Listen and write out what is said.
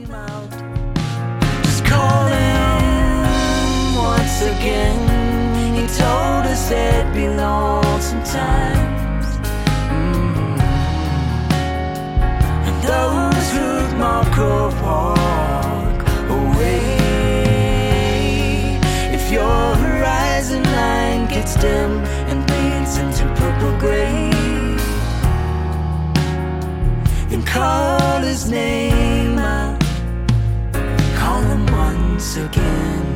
name out. Just call him once again. He told us there'd be lonesome times, and those who'd mark or walk away. If your horizon line gets dim and bleeds into purple gray, then call his name out. Call him once again.